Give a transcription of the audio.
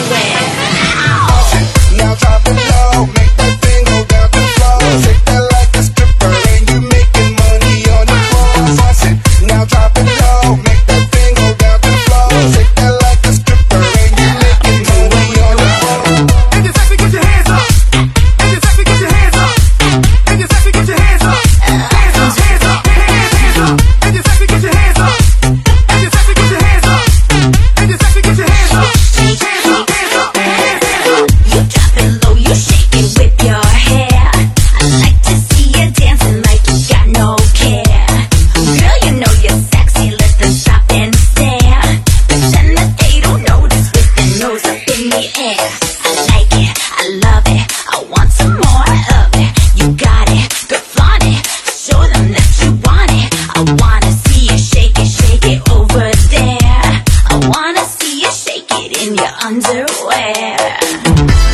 underwear. Now drop it low, make that thing go down the floor. Shake that like a stripper, and you making money on the floor. Now drop it low, make that thing go down the floor. Shake that like a stripper, and you making money on the floor. And you sexy, get your hands up. And you sexy, get your hands up. And you sexy, get your hands up. Hands up, hands up, hands up. And you sexy, get your hands up. And you sexy, get your hands up. And you sexy, get your hands up. Hands up, hands up, hands up. You drop it low, you shake it with your hair. I like to see you dancing like you got no care. Girl, you know you're sexy, let them stop and stare. Pretend that they don't notice with their nose up in the air. I like it, I love it, I want some more of it. You got it, go flaunt it, show them that you want it. I wanna see you shake it over there. I wanna see you shake it in your underwear.